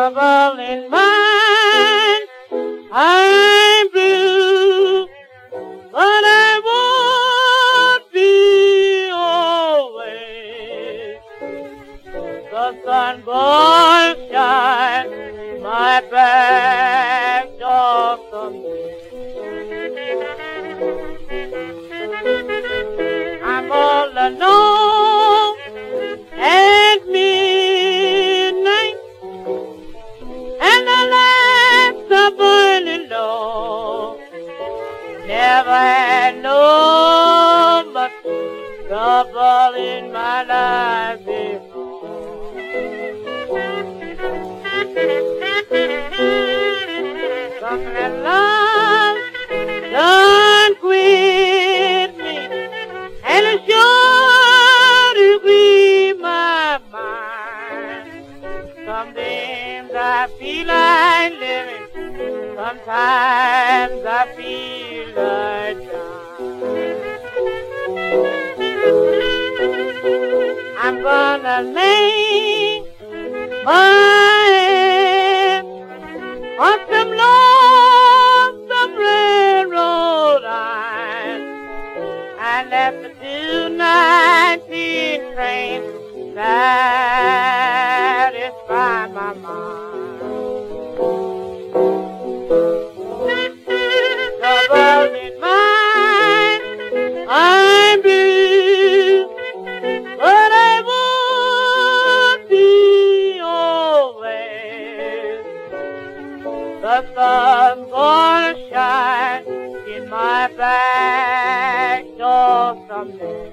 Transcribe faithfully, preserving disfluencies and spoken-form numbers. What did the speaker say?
trouble in mind. I'm blue, but I won't be always. The sun will shine my back door someday. I'm all alone at midnight, and the lights are burning low. Never had no much trouble in my life before. Something that love done quit me, and it sure to grieve my mind. Some days I feel like living, sometimes I feel like dying. I'm gonna lay my head on some lonesome railroad line, and let the two nineteen train satisfy my mind. Trouble in mind, I'm blue, but I won't be always. The sun's gonna shine in my back door someday.